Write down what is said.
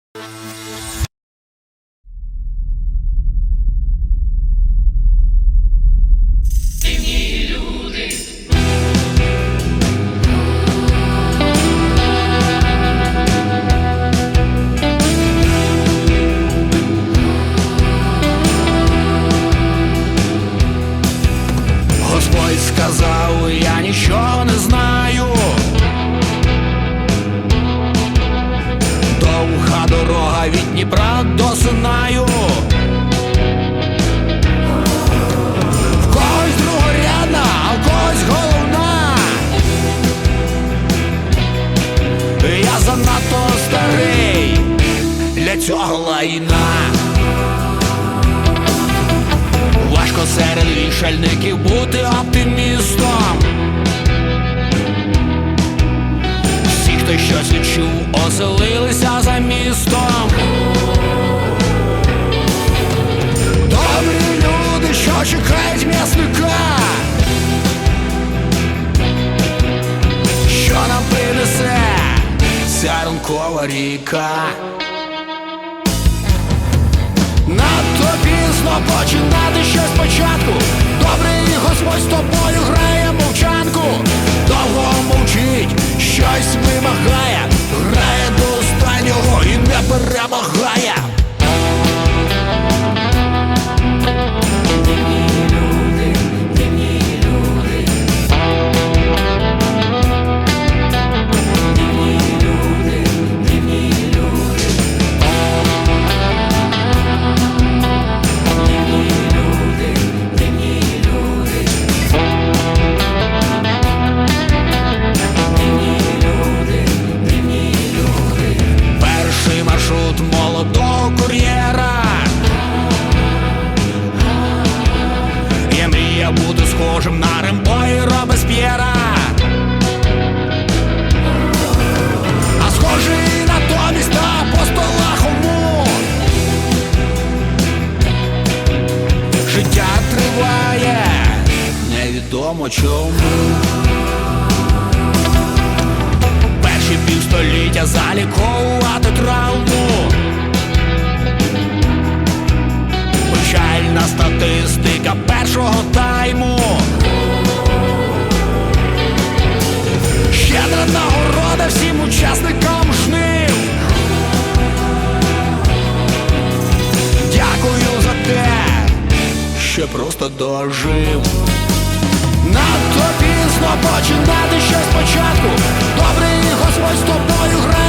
Господь сказав, я нічого не знаю. Довга дорога від Дніпра до Синаю. В когось другорядна, а в когось головна. Я занадто старий для цього лайна. Важко серед вішальників бути оптимістом. Всі, хто щось відчув, оселилися за містом. Добрі люди, що чекають м'ясника, що нам принесе ця ранкова ріка. Надто пізно починати щось спочатку. Добрий Господь з тобою грає мовчанку. Довго мовчить, щось вимагає, грає до останнього і не перемагає. Молодого кур'єра. Я мріяв бути схожим на Рембо і Робесп'єра, а схожий натомість на апостола Хому. Життя триває, невідомо чому. Перші півстоліття заліковувати травму. Печальна статистика першого тайму. Щедра нагорода всім учасникам жнив. Дякую за те, що просто дожив. Надто пізно починати щось спочатку. Добрий Господь з тобою грає